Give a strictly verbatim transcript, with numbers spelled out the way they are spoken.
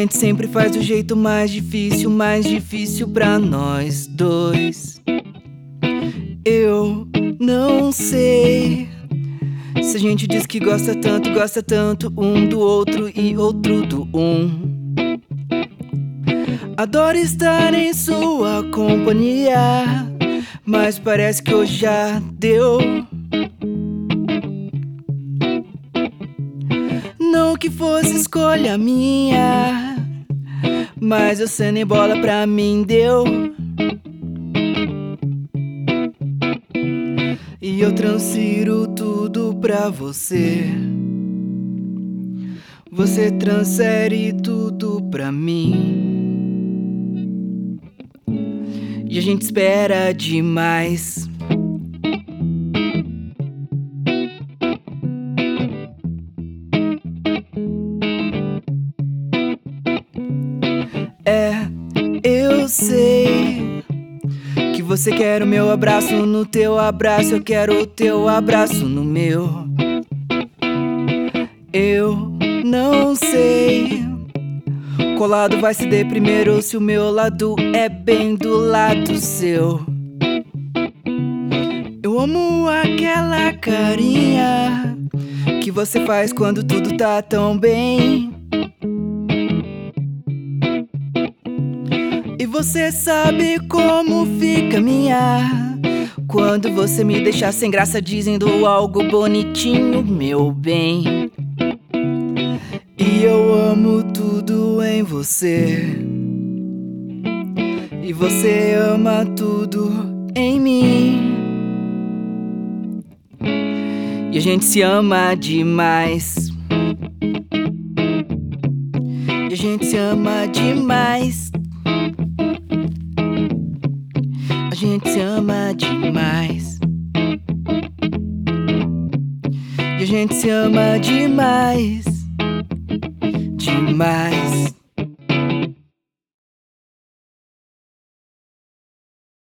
gente sempre faz do jeito mais difícil, mais difícil pra nós dois. Eu não sei se a gente diz que gosta tanto, gosta tanto um do outro e outro do um. Adoro estar em sua companhia, mas parece que hoje já deu. Não que fosse escolha minha, mas você nem bola pra mim deu. E eu transfiro tudo pra você, você transfere tudo pra mim. E a gente espera demais. É, eu sei que você quer o meu abraço no teu abraço, eu quero o teu abraço no meu. Eu não sei qual lado vai ceder primeiro, se o meu lado é bem do lado seu. Eu amo aquela carinha que você faz quando tudo tá tão bem. E você sabe como fica minha quando você me deixa sem graça dizendo algo bonitinho, meu bem. E eu amo tudo em você, e você ama tudo em mim. E a gente se ama demais, e a gente se ama demais. A gente se ama demais, e a gente se ama demais, demais.